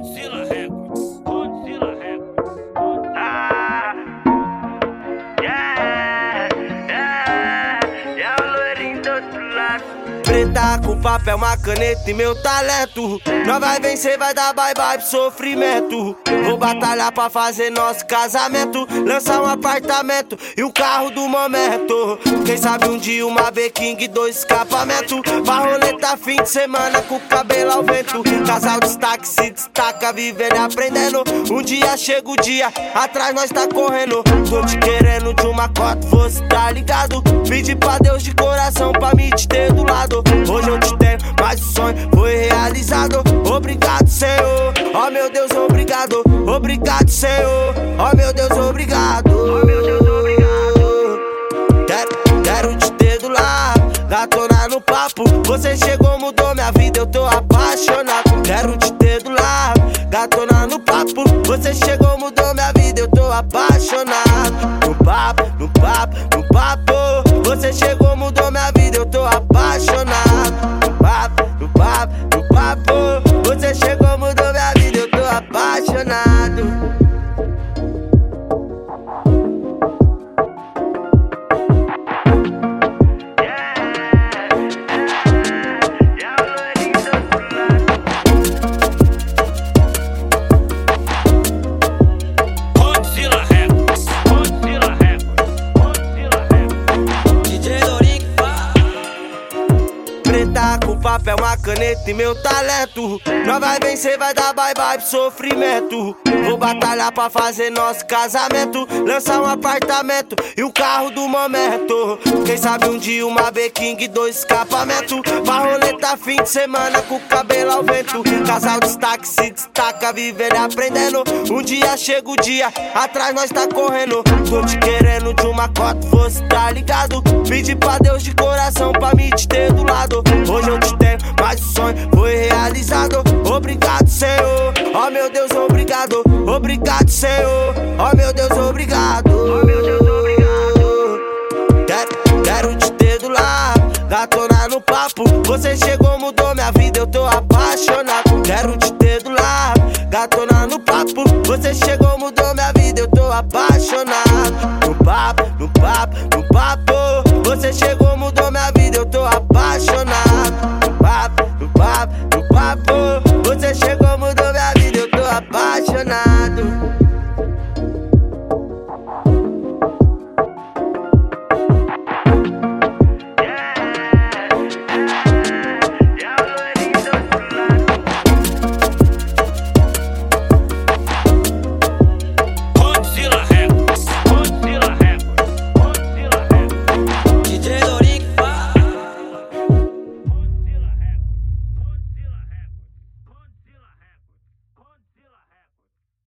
Godzilla Records. Godzilla Records. É o loirinho do outro lado. Preta com papel, uma caneta e meu talento. Nós vai vencer, vai dar bye-bye pro sofrimento. Vou batalhar pra fazer nosso casamento. Lançar um apartamento e um carro do momento. Quem sabe um dia uma B-King, 2 escapamentos. Pra roleta fim de semana com o cabelo ao vento. Casal destaque se destaca, vivendo e aprendendo. Um dia chega o dia, atrás nós tá correndo. Tô te querendo de uma cota, você tá ligado? Pedi pra Deus de coração pra me te ter do lado. Hoje eu te tenho, mas o sonho foi realizado. Obrigado, Senhor, oh meu Deus, obrigado. Obrigado, Senhor, oh meu Deus, obrigado. Oh meu Deus, obrigado. Quero te ter do lado, gatona no papo. Você chegou, mudou minha vida, eu tô apaixonado. Quero te ter do lado, gatona no papo. Você chegou, mudou minha vida, eu tô apaixonado. No papo, no papo, no papo. Você chegou, mudou minha vida, eu tô apaixonado. No papo, no papo, no papo. Você chegou, mudou minha vida, eu tô apaixonado. Preta com papel, uma caneta e meu talento. Nós vai vencer, vai dar bye-bye pro sofrimento. Vou batalhar pra fazer nosso casamento. Lançar um apartamento e um carro do momento. Quem sabe um dia uma B-King, 2 escapamentos. Pra roleta fim de semana com o cabelo ao vento. Casal destaque se destaca, vivendo e aprendendo. Um dia chega o dia, atrás nós tá correndo. Tô te querendo de uma cota, você tá ligado? Pedi pra Deus de coração pra me te ter do lado. Hoje eu te tenho, mas o sonho foi realizado. Obrigado, Senhor, oh meu Deus, obrigado. Obrigado, Senhor, oh meu Deus, obrigado. Oh meu Deus, obrigado. Quero te ter do lado, gatona no papo. Você chegou, mudou minha vida, eu tô apaixonado. Quero te ter do lado, gatona no papo. Você chegou, mudou minha vida, eu tô apaixonado.